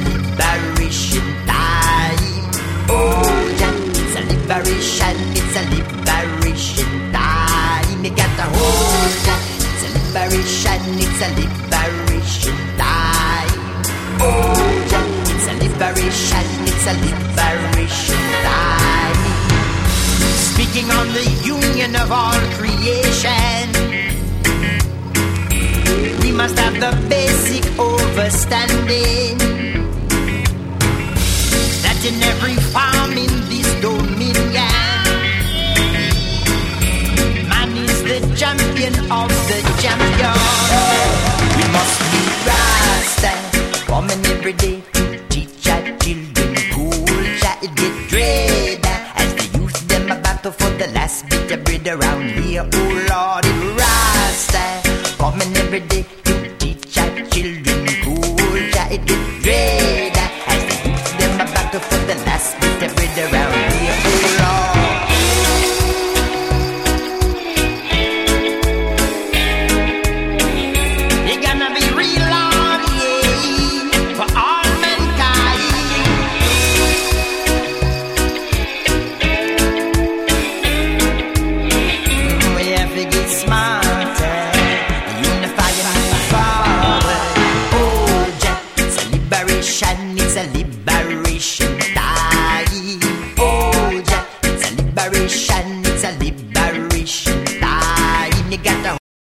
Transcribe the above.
liberation time. Oh, yeah, it's a liberation, it's a liberation time. You got to hold ya. It's a liberation, it's a liberation time. Oh, yeah, it's a liberation, it's a liberation time. Speaking on the union of all creation, we must have the basic overstanding that in every farm in this dominion, man is the champion of the champion. We must be Rasta, woman every day to teach our children culture. It get dread as the youth them a battle for the last bit of bread around here. Oh Lord, it Rasta, woman every day to teach our children culture. It get dread as the youth them a battle for the last bit of bread around here. Oh Lord. It's a liberation time. Oh, yeah, it's a liberation, it's a liberation time. You got to